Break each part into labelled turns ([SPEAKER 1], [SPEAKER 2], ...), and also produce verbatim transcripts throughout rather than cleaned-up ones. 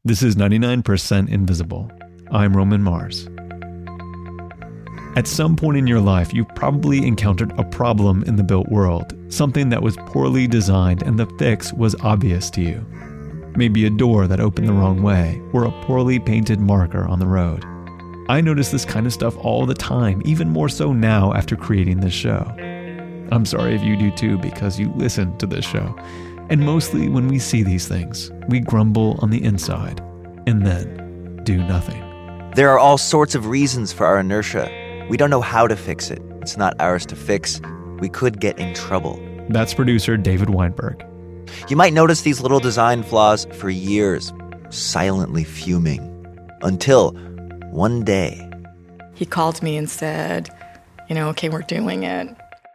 [SPEAKER 1] This is ninety-nine percent Invisible. I'm Roman Mars. At some point in your life, you probably encountered a problem in the built world, something that was poorly designed and the fix was obvious to you. Maybe a door that opened the wrong way, or a poorly painted marker on the road. I notice this kind of stuff all the time, even more so now after creating this show. I'm sorry if you do too, because you listen to this show. And mostly when we see these things, we grumble on the inside and then do nothing.
[SPEAKER 2] There are all sorts of reasons for our inertia. We don't know how to fix it. It's not ours to fix. We could get in trouble.
[SPEAKER 1] That's producer David Weinberg.
[SPEAKER 2] You might notice these little design flaws for years, silently fuming, until one day.
[SPEAKER 3] He called me and said, you know, okay, we're doing it.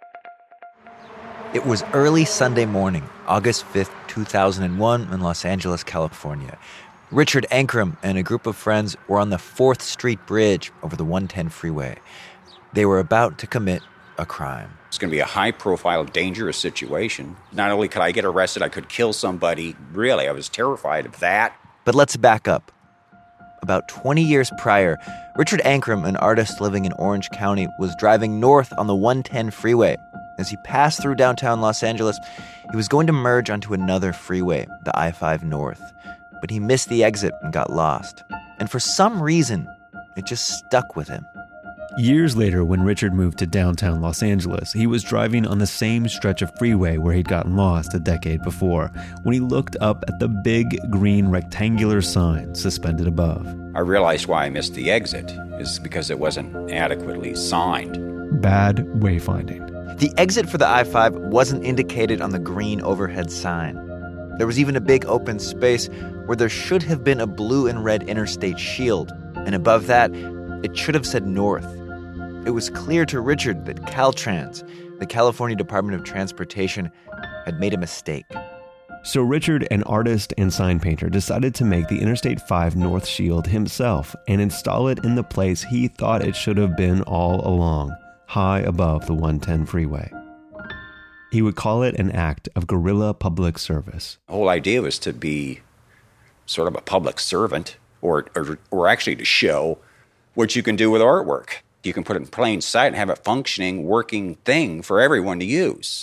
[SPEAKER 2] It was early Sunday morning, August fifth, two thousand one, in Los Angeles, California. Richard Ankrum and a group of friends were on the fourth Street Bridge over the one ten freeway. They were about to commit a crime.
[SPEAKER 4] It's going to be a high-profile, dangerous situation. Not only could I get arrested, I could kill somebody. Really, I was terrified of that.
[SPEAKER 2] But let's back up. About twenty years prior, Richard Ankrum, an artist living in Orange County, was driving north on the one ten freeway. As he passed through downtown Los Angeles, he was going to merge onto another freeway, the I five North. But he missed the exit and got lost. And for some reason, it just stuck with him.
[SPEAKER 1] Years later, when Richard moved to downtown Los Angeles, he was driving on the same stretch of freeway where he'd gotten lost a decade before, when he looked up at the big green rectangular sign suspended above.
[SPEAKER 4] I realized why I missed the exit is because it wasn't adequately signed.
[SPEAKER 1] Bad wayfinding.
[SPEAKER 2] The exit for the I five wasn't indicated on the green overhead sign. There was even a big open space where there should have been a blue and red interstate shield, and above that, it should have said north. It was clear to Richard that Caltrans, the California Department of Transportation, had made a mistake.
[SPEAKER 1] So Richard, an artist and sign painter, decided to make the Interstate five North shield himself and install it in the place he thought it should have been all along, high above the one ten freeway. He would call it an act of guerrilla public service.
[SPEAKER 4] The whole idea was to be sort of a public servant, or, or, or actually to show what you can do with artwork. You can put it in plain sight and have a functioning, working thing for everyone to use.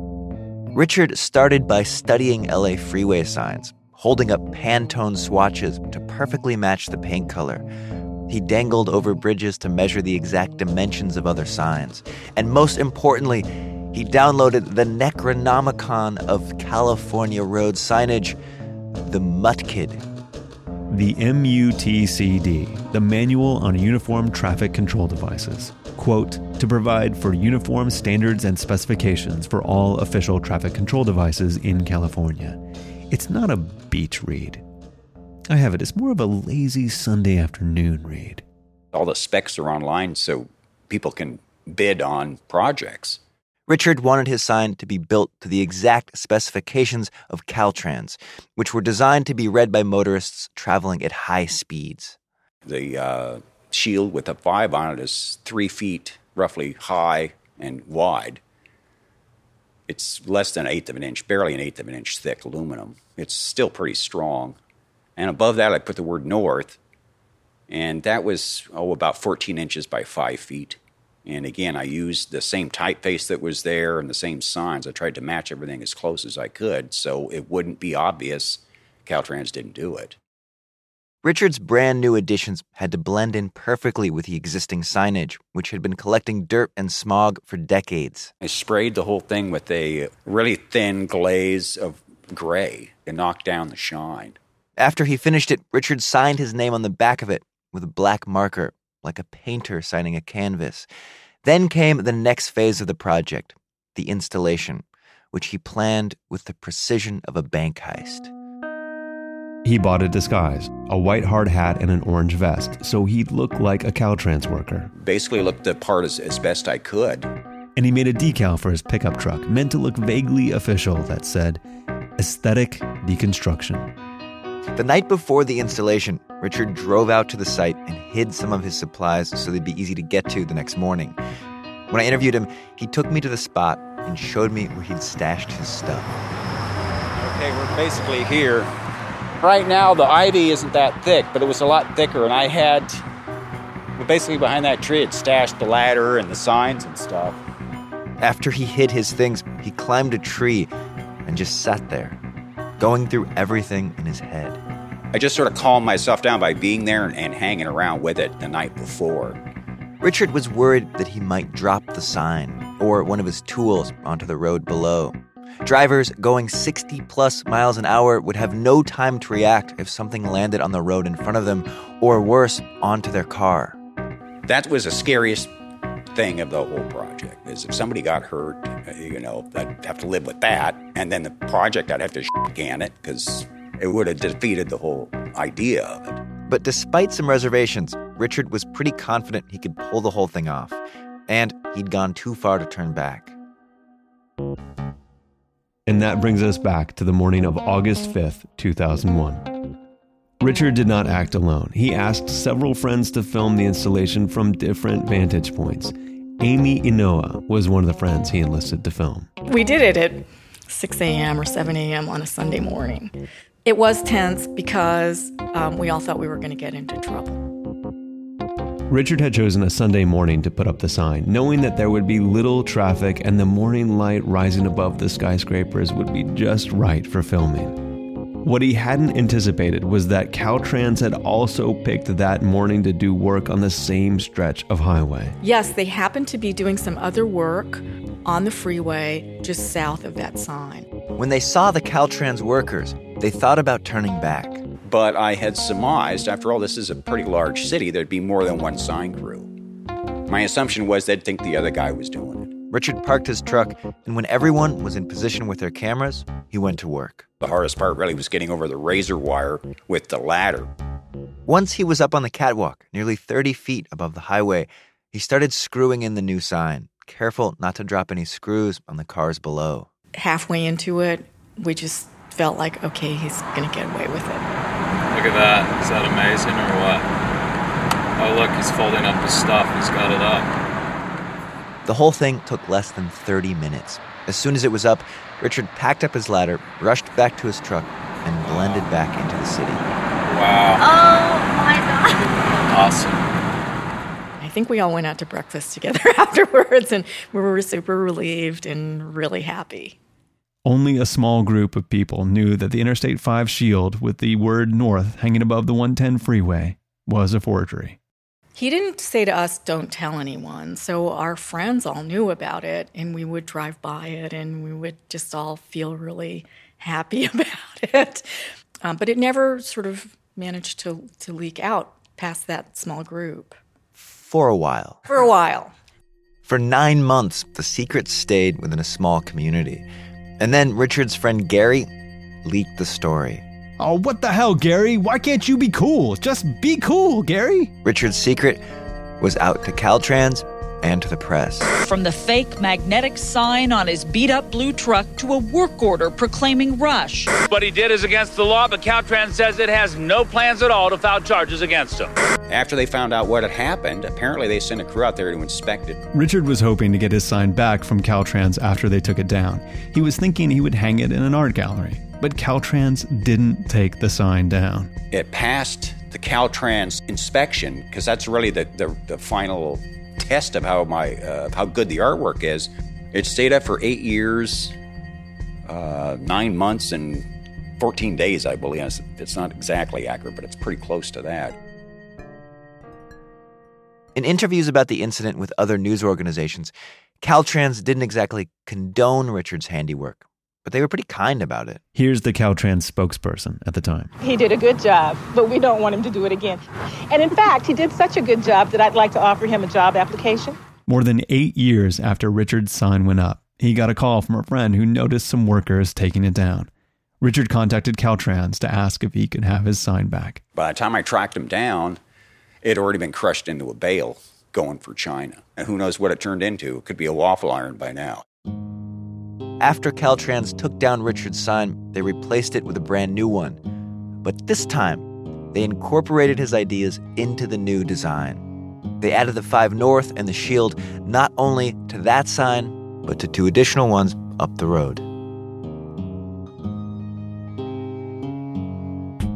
[SPEAKER 2] Richard started by studying L A freeway signs, holding up Pantone swatches to perfectly match the paint color. He dangled over bridges to measure the exact dimensions of other signs. And most importantly, he downloaded the Necronomicon of California road signage, the Mutkid.
[SPEAKER 1] The M U T C D, the Manual on Uniform Traffic Control Devices. Quote, to provide for uniform standards and specifications for all official traffic control devices in California. It's not a beach read. I have it. It's more of a lazy Sunday afternoon read.
[SPEAKER 4] All the specs are online so people can bid on projects.
[SPEAKER 2] Richard wanted his sign to be built to the exact specifications of Caltrans, which were designed to be read by motorists traveling at high speeds.
[SPEAKER 4] The uh, shield with a five on it is three feet roughly high and wide. It's less than an eighth of an inch, barely an eighth of an inch thick aluminum. It's still pretty strong. And above that, I put the word north, and that was, oh, about fourteen inches by five feet. And again, I used the same typeface that was there and the same signs. I tried to match everything as close as I could so it wouldn't be obvious Caltrans didn't do it.
[SPEAKER 2] Richard's brand new additions had to blend in perfectly with the existing signage, which had been collecting dirt and smog for decades.
[SPEAKER 4] I sprayed the whole thing with a really thin glaze of gray to knock down the shine.
[SPEAKER 2] After he finished it, Richard signed his name on the back of it with a black marker, like a painter signing a canvas. Then came the next phase of the project, the installation, which he planned with the precision of a bank heist.
[SPEAKER 1] He bought a disguise, a white hard hat and an orange vest, so he'd look like a Caltrans worker.
[SPEAKER 4] Basically looked the part as, as best I could.
[SPEAKER 1] And he made a decal for his pickup truck, meant to look vaguely official, that said, Aesthetic Deconstruction.
[SPEAKER 2] The night before the installation, Richard drove out to the site and hid some of his supplies so they'd be easy to get to the next morning. When I interviewed him, he took me to the spot and showed me where he'd stashed his stuff.
[SPEAKER 4] Okay, we're basically here Right now, the ivy isn't that thick, but it was a lot thicker, and I had, well, basically behind that tree, it stashed the ladder and the signs and stuff.
[SPEAKER 2] After he hid his things, he climbed a tree and just sat there, going through everything in his head.
[SPEAKER 4] I just sort of calmed myself down by being there and, and hanging around with it the night before.
[SPEAKER 2] Richard was worried that he might drop the sign or one of his tools onto the road below. Drivers going sixty plus miles an hour would have no time to react if something landed on the road in front of them, or worse, onto their car.
[SPEAKER 4] That was the scariest thing of the whole project, is if somebody got hurt, you know, I'd have to live with that. And then the project, I'd have to shit-can it because it would have defeated the whole idea of it.
[SPEAKER 2] But despite some reservations, Richard was pretty confident he could pull the whole thing off. And he'd gone too far to turn back.
[SPEAKER 1] And that brings us back to the morning of August fifth, two thousand one. Richard did not act alone. He asked several friends to film the installation from different vantage points. Amy Inoa was one of the friends he enlisted to film.
[SPEAKER 3] We did it at six a.m. or seven a.m. on a Sunday morning. It was tense because um, we all thought we were going to get into trouble.
[SPEAKER 1] Richard had chosen a Sunday morning to put up the sign, knowing that there would be little traffic and the morning light rising above the skyscrapers would be just right for filming. What he hadn't anticipated was that Caltrans had also picked that morning to do work on the same stretch of highway.
[SPEAKER 3] Yes, they happened to be doing some other work on the freeway just south of that sign.
[SPEAKER 2] When they saw the Caltrans workers, they thought about turning back.
[SPEAKER 4] But I had surmised, after all, this is a pretty large city, there'd be more than one sign crew. My assumption was they'd think the other guy was doing it.
[SPEAKER 2] Richard parked his truck, and when everyone was in position with their cameras, he went to work.
[SPEAKER 4] The hardest part really was getting over the razor wire with the ladder.
[SPEAKER 2] Once he was up on the catwalk, nearly thirty feet above the highway, he started screwing in the new sign, careful not to drop any screws on the cars below.
[SPEAKER 3] Halfway into it, we just felt like, okay, he's going to get away with it.
[SPEAKER 5] Look at that. Is that amazing or what? Oh, look, he's folding up his stuff. He's got it up.
[SPEAKER 2] The whole thing took less than thirty minutes. As soon as it was up, Richard packed up his ladder, rushed back to his truck, and blended back into the city.
[SPEAKER 5] Wow.
[SPEAKER 6] Oh, my God.
[SPEAKER 5] Awesome.
[SPEAKER 3] I think we all went out to breakfast together afterwards, and we were super relieved and really happy.
[SPEAKER 1] Only a small group of people knew that the Interstate five shield with the word North hanging above the one ten freeway was a forgery.
[SPEAKER 3] He didn't say to us, don't tell anyone. So our friends all knew about it, and we would drive by it, and we would just all feel really happy about it. Um, but it never sort of managed to, to leak out past that small group.
[SPEAKER 2] For a while.
[SPEAKER 3] For a while.
[SPEAKER 2] For nine months, the secret stayed within a small community. And then Richard's friend Gary leaked the story.
[SPEAKER 1] Oh, what the hell, Gary? Why can't you be cool? Just be cool, Gary.
[SPEAKER 2] Richard's secret was out to Caltrans and to the press.
[SPEAKER 6] From the fake magnetic sign on his beat-up blue truck to a work order proclaiming rush.
[SPEAKER 7] What he did is against the law, but Caltrans says it has no plans at all to file charges against him.
[SPEAKER 4] After they found out what had happened, apparently they sent a crew out there to inspect it.
[SPEAKER 1] Richard was hoping to get his sign back from Caltrans after they took it down. He was thinking he would hang it in an art gallery, but Caltrans didn't take the sign down.
[SPEAKER 4] It passed the Caltrans inspection, because that's really the, the, the final test of how my uh, how good the artwork is. It stayed up for eight years, uh, nine months, and fourteen days, I believe. It's not exactly accurate, but it's pretty close to that.
[SPEAKER 2] In interviews about the incident with other news organizations, Caltrans didn't exactly condone Richard's handiwork, but they were pretty kind about it.
[SPEAKER 1] Here's the Caltrans spokesperson at the time.
[SPEAKER 8] He did a good job, but we don't want him to do it again. And in fact, he did such a good job that I'd like to offer him a job application.
[SPEAKER 1] More than eight years after Richard's sign went up, he got a call from a friend who noticed some workers taking it down. Richard contacted Caltrans to ask if he could have his sign back.
[SPEAKER 4] By the time I tracked him down, it had already been crushed into a bale going for China. And who knows what it turned into? It could be a waffle iron by now.
[SPEAKER 2] After Caltrans took down Richard's sign, they replaced it with a brand new one. But this time, they incorporated his ideas into the new design. They added the five North and the shield not only to that sign, but to two additional ones up the road.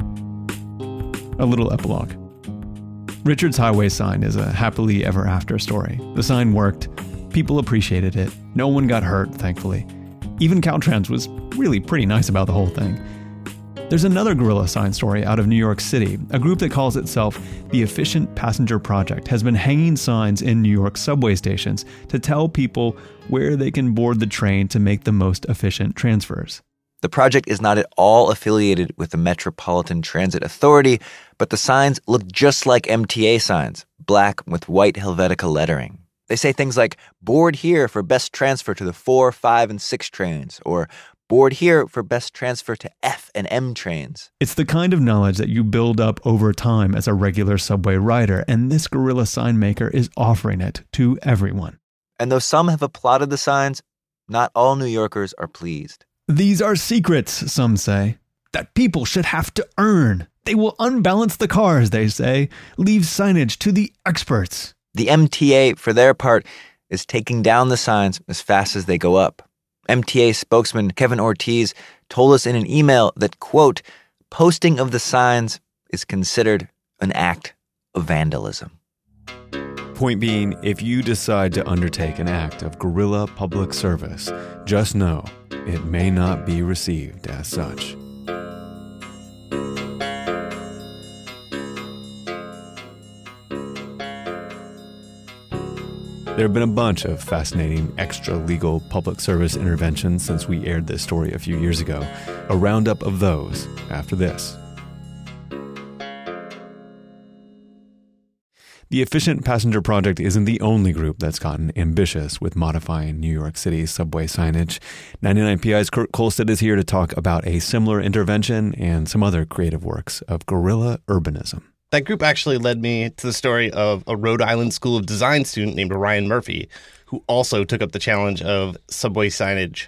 [SPEAKER 1] A little epilogue. Richard's highway sign is a happily ever after story. The sign worked. People appreciated it. No one got hurt, thankfully. Even Caltrans was really pretty nice about the whole thing. There's another gorilla sign story out of New York City. A group that calls itself the Efficient Passenger Project has been hanging signs in New York subway stations to tell people where they can board the train to make the most efficient transfers.
[SPEAKER 2] The project is not at all affiliated with the Metropolitan Transit Authority, but the signs look just like M T A signs, black with white Helvetica lettering. They say things like, board here for best transfer to the four, five, and six trains, or board here for best transfer to F and M trains.
[SPEAKER 1] It's the kind of knowledge that you build up over time as a regular subway rider, and this gorilla sign maker is offering it to everyone.
[SPEAKER 2] And though some have applauded the signs, not all New Yorkers are pleased.
[SPEAKER 1] These are secrets, some say, that people should have to earn. They will unbalance the cars, they say. Leave signage to the experts.
[SPEAKER 2] The M T A, for their part, is taking down the signs as fast as they go up. M T A spokesman Kevin Ortiz told us in an email that, quote, posting of the signs is considered an act of vandalism.
[SPEAKER 9] Point being, if you decide to undertake an act of guerrilla public service, just know it may not be received as such. There have been a bunch of fascinating extra-legal public service interventions since we aired this story a few years ago. A roundup of those after this. The Efficient Passenger Project isn't the only group that's gotten ambitious with modifying New York City's subway signage. ninety-nine P I's Kurt Kolstad is here to talk about a similar intervention and some other creative works of guerrilla urbanism.
[SPEAKER 10] That group actually led me to the story of a Rhode Island School of Design student named Ryan Murphy, who also took up the challenge of subway signage.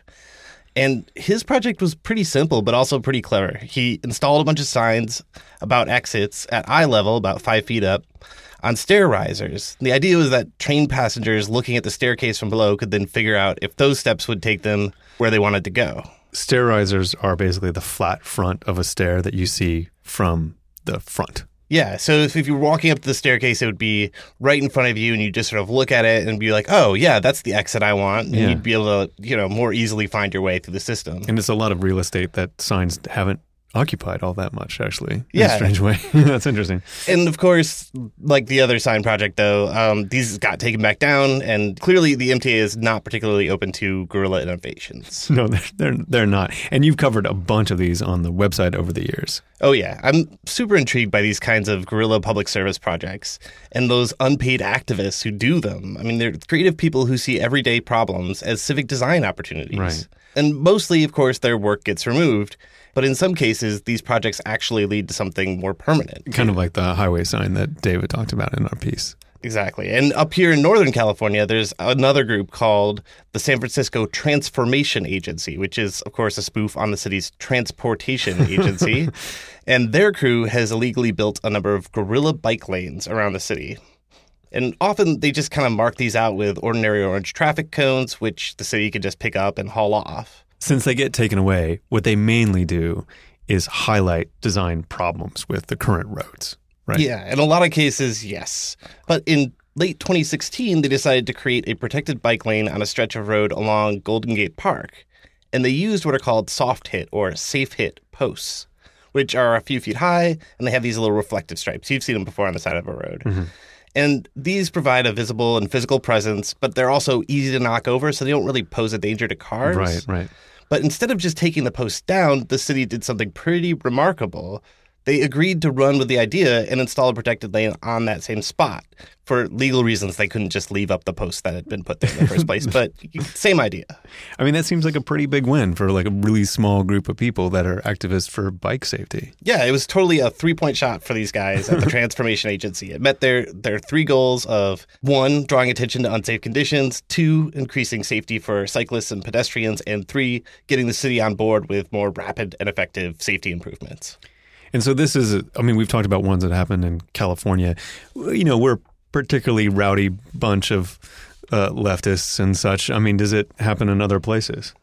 [SPEAKER 10] And his project was pretty simple, but also pretty clever. He installed a bunch of signs about exits at eye level, about five feet up, on stair risers. The idea was that train passengers looking at the staircase from below could then figure out if those steps would take them where they wanted to go.
[SPEAKER 9] Stair risers are basically the flat front of a stair that you see from the front.
[SPEAKER 10] Yeah, so if, if you were walking up the staircase, it would be right in front of you, and you just sort of look at it and be like, oh, yeah, that's the exit I want. And
[SPEAKER 9] yeah.
[SPEAKER 10] You'd be able to, you know, more easily find your way through the system.
[SPEAKER 9] And it's a lot of real estate that signs haven't occupied all that much, actually, in
[SPEAKER 10] yeah.
[SPEAKER 9] a strange way. That's interesting.
[SPEAKER 10] And of course, like the other sign project, though, um, these got taken back down, and clearly the M T A is not particularly open to guerrilla innovations.
[SPEAKER 9] No, they're, they're, they're not. And you've covered a bunch of these on the website over the years.
[SPEAKER 10] Oh, yeah. I'm super intrigued by these kinds of guerrilla public service projects and those unpaid activists who do them. I mean, they're creative people who see everyday problems as civic design opportunities.
[SPEAKER 9] Right.
[SPEAKER 10] And mostly, of course, their work gets removed. But in some cases, these projects actually lead to something more permanent.
[SPEAKER 9] Kind of like the highway sign that David talked about in our piece.
[SPEAKER 10] Exactly. And up here in Northern California, there's another group called the San Francisco Transformation Agency, which is, of course, a spoof on the city's transportation agency. And their crew has illegally built a number of guerrilla bike lanes around the city. And often they just kind of mark these out with ordinary orange traffic cones, which the city could just pick up and haul off.
[SPEAKER 9] Since they get taken away, what they mainly do is highlight design problems with the current roads, right?
[SPEAKER 10] Yeah, in a lot of cases, yes. But in late twenty sixteen, they decided to create a protected bike lane on a stretch of road along Golden Gate Park. And they used what are called soft hit or safe hit posts, which are a few feet high, and they have these little reflective stripes. You've seen them before on the side of a road. Mm-hmm. And these provide a visible and physical presence, but they're also easy to knock over, so they don't really pose a danger to cars.
[SPEAKER 9] Right, right.
[SPEAKER 10] But instead of just taking the posts down, the city did something pretty remarkable. They agreed to run with the idea and install a protected lane on that same spot. For legal reasons, they couldn't just leave up the posts that had been put there in the first place, but same idea.
[SPEAKER 9] I mean, that seems like a pretty big win for like a really small group of people that are activists for bike safety.
[SPEAKER 10] Yeah, it was totally a three-point shot for these guys at the Transformation Agency. It met their, their three goals of, one, drawing attention to unsafe conditions, two, increasing safety for cyclists and pedestrians, and three, getting the city on board with more rapid and effective safety improvements.
[SPEAKER 9] And so this is, I mean, we've talked about ones that happened in California. You know, we're a particularly rowdy bunch of uh, leftists and such. I mean, does it happen in other places?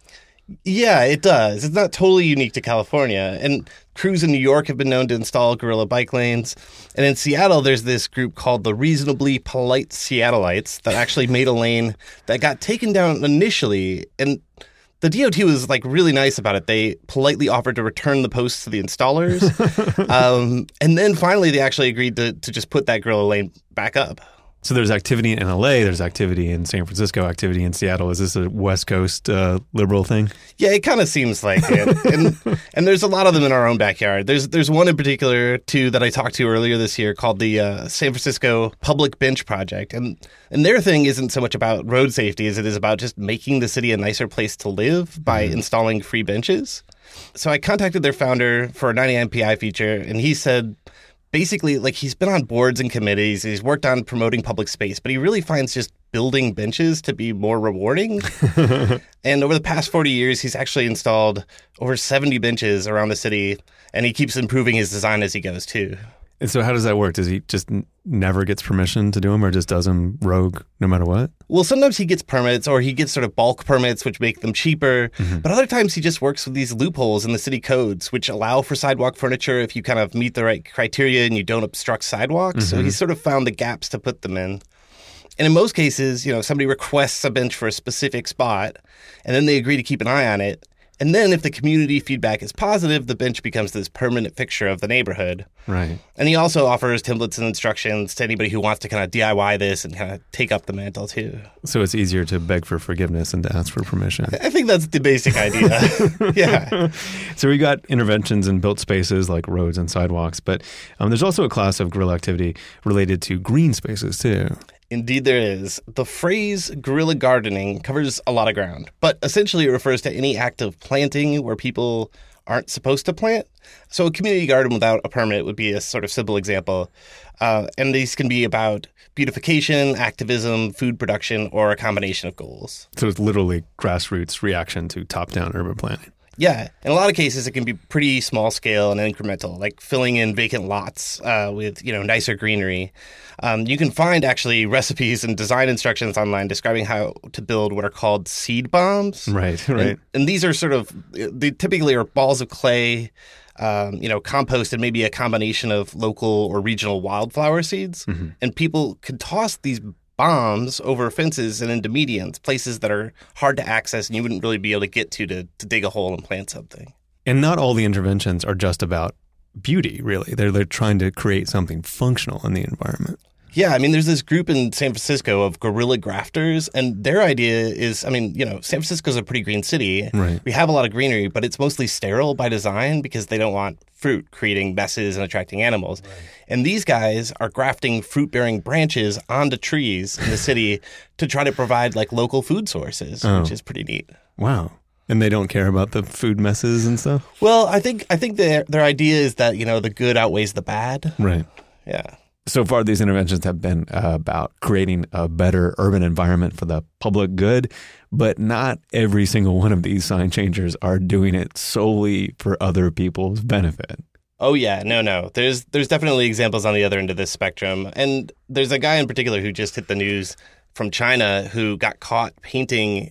[SPEAKER 10] Yeah, it does. It's not totally unique to California. And crews in New York have been known to install gorilla bike lanes. And in Seattle, there's this group called the Reasonably Polite Seattleites that actually made a lane that got taken down initially. And the D O T was like really nice about it. They politely offered to return the posts to the installers. um, and then finally, they actually agreed to, to just put that gorilla lane back up.
[SPEAKER 9] So there's activity in L A, there's activity in San Francisco, activity in Seattle. Is this a West Coast uh, liberal thing?
[SPEAKER 10] Yeah, it kind of seems like it. And and there's a lot of them in our own backyard. There's there's one in particular, too, that I talked to earlier this year called the uh, San Francisco Public Bench Project. And, and their thing isn't so much about road safety as it is about just making the city a nicer place to live by mm-hmm. installing free benches. So I contacted their founder for a ninety-nine P I feature, and he said, basically, like, he's been on boards and committees, he's worked on promoting public space, but he really finds just building benches to be more rewarding. And over the past forty years, he's actually installed over seventy benches around the city, and he keeps improving his design as he goes, too.
[SPEAKER 9] And so how does that work? Does he just n- never gets permission to do them or just does them rogue no matter what?
[SPEAKER 10] Well, sometimes he gets permits or he gets sort of bulk permits, which make them cheaper. Mm-hmm. But other times he just works with these loopholes in the city codes, which allow for sidewalk furniture if you kind of meet the right criteria and you don't obstruct sidewalks. Mm-hmm. So he's sort of found the gaps to put them in. And in most cases, you know, somebody requests a bench for a specific spot and then they agree to keep an eye on it. And then if the community feedback is positive, the bench becomes this permanent fixture of the neighborhood.
[SPEAKER 9] Right.
[SPEAKER 10] And he also offers templates and instructions to anybody who wants to kind of D I Y this and kind of take up the mantle too.
[SPEAKER 9] So it's easier to beg for forgiveness than to ask for permission.
[SPEAKER 10] I think that's the basic idea. Yeah.
[SPEAKER 9] So we got interventions in built spaces like roads and sidewalks, but um, there's also a class of guerrilla activity related to green spaces too.
[SPEAKER 10] Indeed there is. The phrase guerrilla gardening covers a lot of ground, but essentially it refers to any act of planting where people aren't supposed to plant. So a community garden without a permit would be a sort of simple example. Uh, and these can be about beautification, activism, food production, or a combination of goals.
[SPEAKER 9] So it's literally grassroots reaction to top-down urban planning.
[SPEAKER 10] Yeah. In a lot of cases, it can be pretty small scale and incremental, like filling in vacant lots uh, with, you know, nicer greenery. Um, you can find actually recipes and design instructions online describing how to build what are called seed bombs.
[SPEAKER 9] Right, right.
[SPEAKER 10] And, and these are sort of, they typically are balls of clay, um, you know, compost and maybe a combination of local or regional wildflower seeds. Mm-hmm. And people could toss these bombs over fences and into medians, places that are hard to access and you wouldn't really be able to get to to, to dig a hole and plant something.
[SPEAKER 9] And not all the interventions are just about beauty, really. They're, they're trying to create something functional in the environment.
[SPEAKER 10] Yeah, I mean, there's this group in San Francisco of guerrilla grafters, and their idea is, I mean, you know, San Francisco's a pretty green city.
[SPEAKER 9] Right.
[SPEAKER 10] We have a lot of greenery, but it's mostly sterile by design because they don't want fruit creating messes and attracting animals. Right. And these guys are grafting fruit-bearing branches onto trees in the city to try to provide, like, local food sources, oh. which is pretty neat.
[SPEAKER 9] Wow. And they don't care about the food messes and stuff?
[SPEAKER 10] Well, I think I think their their idea is that, you know, the good outweighs the bad.
[SPEAKER 9] Right.
[SPEAKER 10] Yeah.
[SPEAKER 9] So far, these interventions have been uh, about creating a better urban environment for the public good, but not every single one of these sign changers are doing it solely for other people's benefit.
[SPEAKER 10] Oh, yeah. No, no. There's there's definitely examples on the other end of this spectrum. And there's a guy in particular who just hit the news from China who got caught painting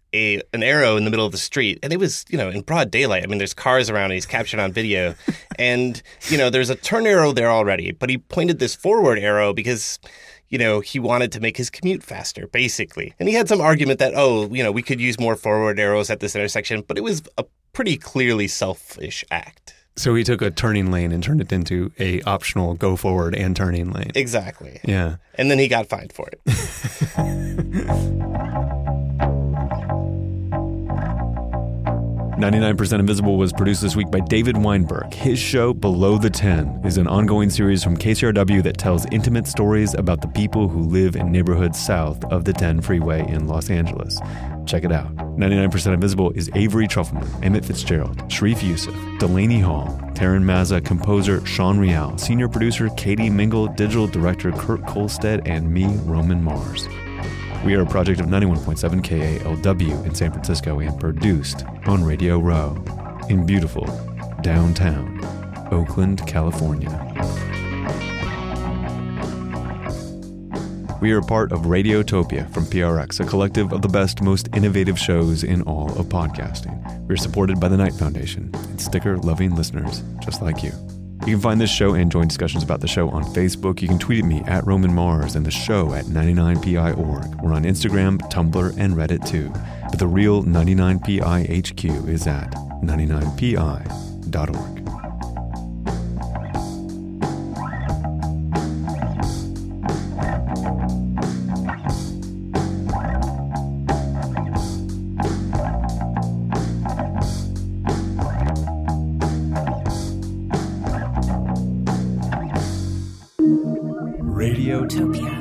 [SPEAKER 10] a an arrow in the middle of the street. And it was, you know, in broad daylight. I mean, there's cars around and he's captured on video. And, you know, there's a turn arrow there already. But he pointed this forward arrow because, you know, he wanted to make his commute faster, basically. And he had some argument that, oh, you know, we could use more forward arrows at this intersection. But it was a pretty clearly selfish act.
[SPEAKER 9] So he took a turning lane and turned it into a optional go forward and turning lane.
[SPEAKER 10] Exactly.
[SPEAKER 9] Yeah.
[SPEAKER 10] And then he got fined for it.
[SPEAKER 9] ninety-nine percent Invisible was produced this week by David Weinberg. His show, Below the ten, is an ongoing series from K C R W that tells intimate stories about the people who live in neighborhoods south of the ten freeway in Los Angeles. Check it out. ninety-nine percent Invisible is Avery Trufelman, Emmett Fitzgerald, Sharif Youssef, Delaney Hall, Taryn Mazza, composer Sean Rial, senior producer Katie Mingle, digital director Kurt Kolstead, and me, Roman Mars. We are a project of ninety-one point seven K A L W in San Francisco and produced on Radio Row in beautiful downtown Oakland, California. We are part of Radiotopia from P R X, a collective of the best, most innovative shows in all of podcasting. We're supported by the Knight Foundation and sticker-loving listeners just like you. You can find this show and join discussions about the show on Facebook. You can tweet at me at Roman Mars and the show at ninety-nine P I dot org. We're on Instagram, Tumblr, and Reddit too. But the real ninety-nine P I H Q is at ninety-nine P I dot org.
[SPEAKER 11] Radiotopia.